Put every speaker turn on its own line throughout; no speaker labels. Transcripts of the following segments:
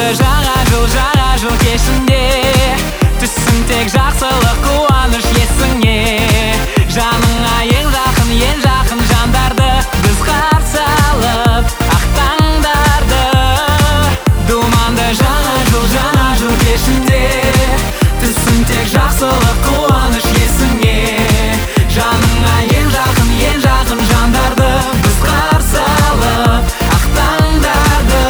Думанды жаңа жыл кешінде түссін тек жақсылық қуаныш есіңе. Жаныңа ең жақын жандарды біз қарсы алып ақ таңдарды. Думанды жаңа жыл кешінде түссін тек жақсылық қуаныш есіңе. Жаныңа ең жақын жандарды біз қарсы алып ақ таңдарды.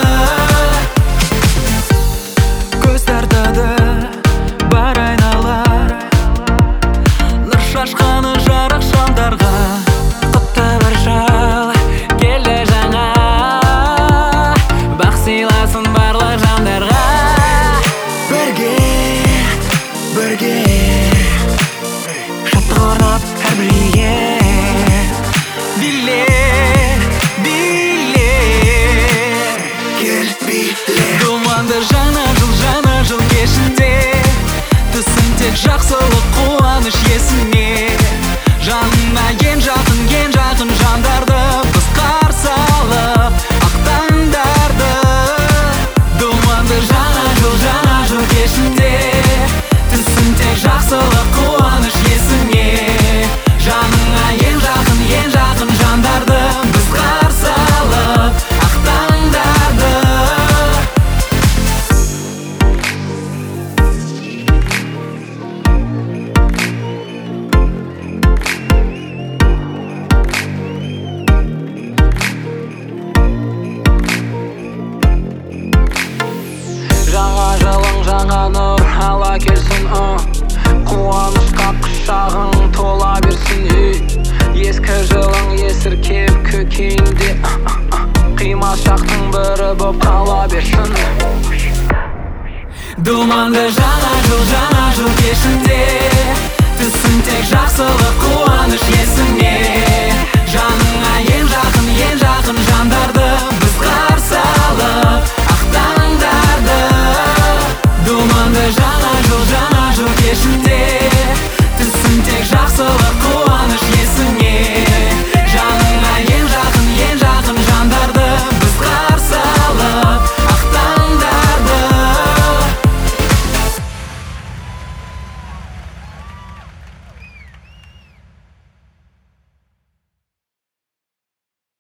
Көз тартады бар айналар, нұр шашқаны жарық шамдарға. Құтты бір жыл келді жаңа, бақ сыйласын барлық жандарға. Бірге шаттық орнап әрбір үйге. Кел биле. Думанды жаңа жыл кешінде түссін тек жақсылық қуаныш есіңе. Жаныңа ең жақын жандарды біз қарсы алып ақ таңдарды. Думанды жаңа жыл кешінде түссін тек жақсылық қуаныш есіңе. Жаныңа ең жақын жандарды біз қарсы алып ақ таңдарды. Жаңа жылың жаңа нұр ала келсін, қуанышқа құшағың тола берсін. Ескі жылың есіркеп көкейінде, қимашақтың бірі боп қала берсін. Думанды жаңа жыл кешінде түссін тек жақсылық қуаныш есіңе. Жаныңа ең жақын жандарды